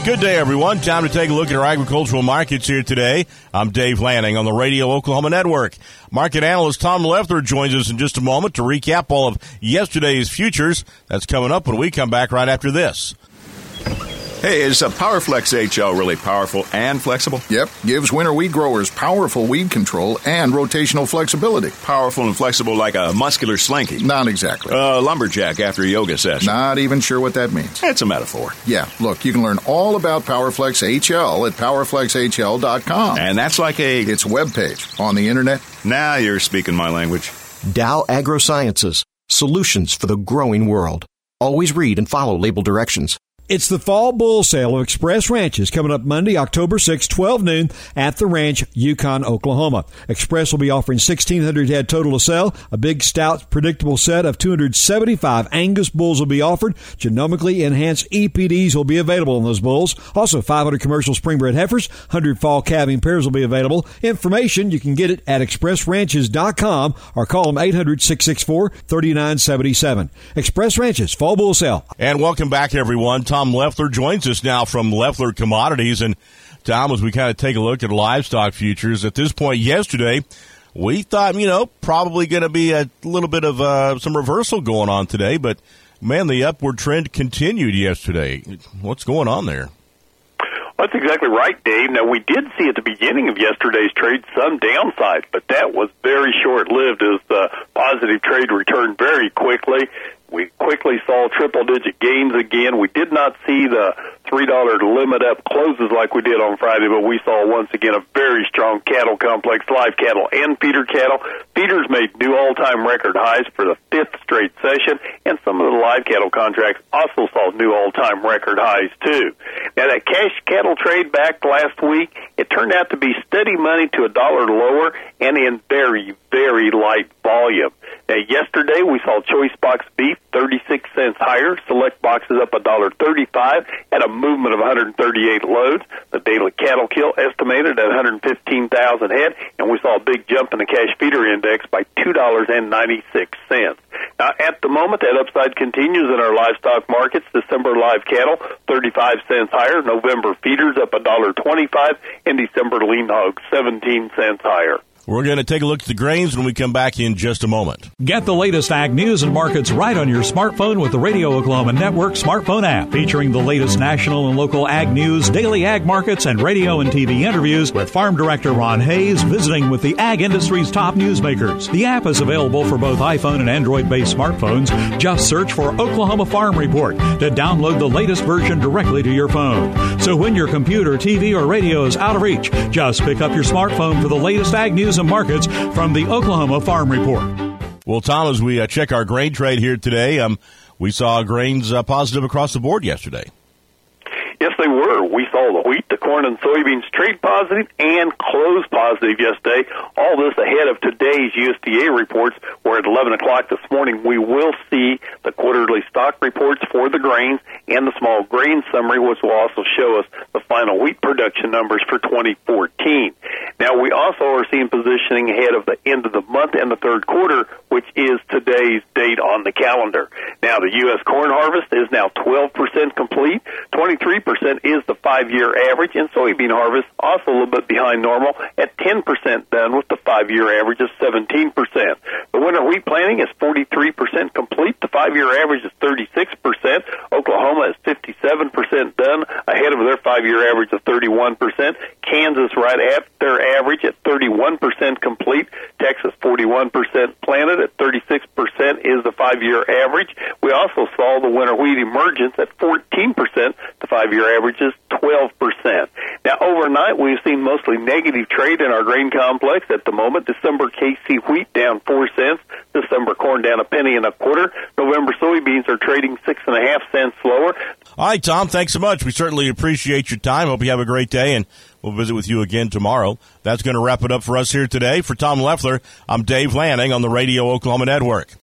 Good day, everyone. Time to take a look at our agricultural markets here today. I'm Dave Lanning on the Radio Oklahoma Network. Market analyst Tom Leffler joins us in just a moment to recap all of yesterday's futures. That's coming up when we come back right after this. Hey, is a PowerFlex HL really powerful and flexible? Yep, gives winter wheat growers powerful weed control and rotational flexibility. Powerful and flexible like a muscular slinky? Not exactly. Lumberjack after a yoga session? Not even sure what that means. It's a metaphor. Yeah, look, you can learn all about PowerFlex HL at PowerFlexHL.com. And that's like It's a webpage on the internet. Now you're speaking my language. Dow AgroSciences, solutions for the growing world. Always read and follow label directions. It's the Fall Bull Sale of Express Ranches coming up Monday, October 6, 12 noon at the ranch, Yukon, Oklahoma. Express will be offering 1,600 head total to sell. A big, stout, predictable set of 275 Angus bulls will be offered. Genomically enhanced EPDs will be available on those bulls. Also, 500 commercial spring-bred heifers, 100 fall calving pairs will be available. Information, you can get it at expressranches.com or call them 800-664-3977. Express Ranches, Fall Bull Sale. And welcome back, everyone. Tom Leffler joins us now from Leffler Commodities. And, Tom, as we kind of take a look at livestock futures, at this point yesterday, we thought, probably going to be a little bit of some reversal going on today. But, man, the upward trend continued yesterday. What's going on there? That's exactly right, Dave. Now, we did see at the beginning of yesterday's trade some downside, but that was very short-lived as the positive trade returned very quickly. We quickly saw triple-digit gains again. We did not see the $3 limit up closes like we did on Friday, but we saw once again a very strong cattle complex, live cattle and feeder cattle. Feeders made new all-time record highs for the fifth straight session, and some of the live cattle contracts also saw new all-time record highs too. Now, that cash cattle trade back last week, it turned out to be steady money to $1 lower and in very, very light volume. Now, yesterday we saw choice box beef 36 cents higher, select boxes up $1.35 at a movement of 138 loads. The daily cattle kill estimated at 115,000 head, and we saw a big jump in the cash feeder index by $2.96. Now, at the moment, that upside continues in our livestock markets. December live cattle 35 cents higher, November feeders up $1.25, and December lean hogs 17 cents higher. We're going to take a look at the grains when we come back in just a moment. Get the latest ag news and markets right on your smartphone with the Radio Oklahoma Network smartphone app, featuring the latest national and local ag news, daily ag markets, and radio and TV interviews with Farm Director Ron Hayes visiting with the ag industry's top newsmakers. The app is available for both iPhone and Android-based smartphones. Just search for Oklahoma Farm Report to download the latest version directly to your phone. So when your computer, TV, or radio is out of reach, just pick up your smartphone for the latest ag news and markets from the Oklahoma Farm Report. Well, Tom, as we check our grain trade here today, we saw grains positive across the board yesterday. Yes, they were. We saw the wheat, the corn, and soybeans trade positive and close positive yesterday. All this ahead of today's USDA reports, where at 11 o'clock this morning we will see the quarterly stock reports for the grains and the small grain summary, which will also show us the final wheat production numbers for 2014. Now, we also are seeing positioning ahead of the end of the month and the third quarter, which is today's date on the calendar. Now, the U.S. corn harvest is now 12% complete. 23% is the 5-year average, and soybean harvest also a little bit behind normal at 10% done with the 5-year average of 17%. The winter wheat planting is 43% complete. The 5-year average is 36%. Oklahoma is 57% done, ahead of their 5-year average of 31%. Kansas right at their average at 31% complete. Texas 41% planted at 36% is the 5-year average. We also saw the winter wheat emergence at 14%. The 5-year average is 12%. Now, overnight, we've seen mostly negative trade in our grain complex at the moment. December KC wheat down 4 cents. December corn down a penny and a quarter. November soybeans are trading 6.5 cents lower. All right, Tom, thanks so much. We certainly appreciate your time. Hope you have a great day, and we'll visit with you again tomorrow. That's going to wrap it up for us here today. For Tom Leffler, I'm Dave Lanning on the Radio Oklahoma Network.